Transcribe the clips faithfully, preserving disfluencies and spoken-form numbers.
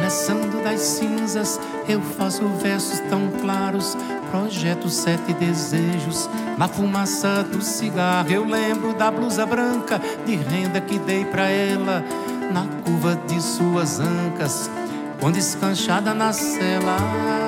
Recomeçando das cinzas, eu faço versos tão claros, projeto sete desejos. Na fumaça do cigarro eu lembro da blusa branca de renda que dei pra ela, na curva de suas ancas, quando escanchada na cela.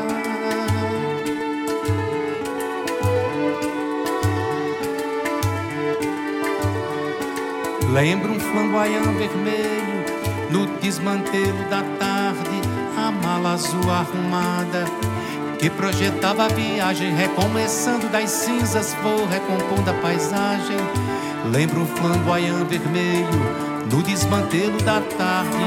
Lembro um flamboyant vermelho no desmantelo da tarde, a mala azul arrumada que projetava a viagem. Recomeçando das cinzas, vou recompondo a paisagem. Lembro um flamboyant vermelho no desmantelo da tarde.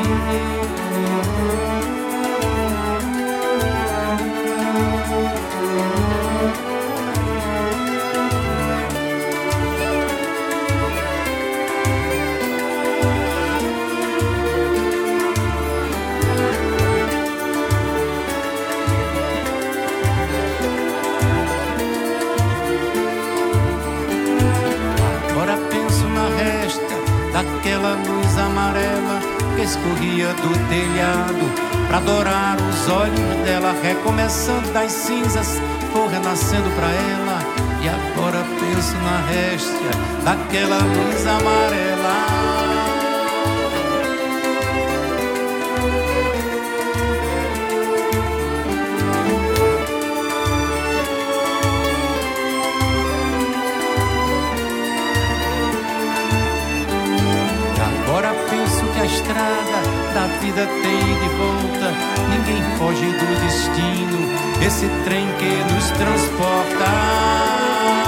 Daquela luz amarela que escorria do telhado pra dourar os olhos dela. Recomeçando das cinzas, vou renascendo pra ela. E agora penso na réstia daquela luz amarela. Agora penso que a estrada da vida tem de volta. Ninguém foge do destino, esse trem que nos transporta.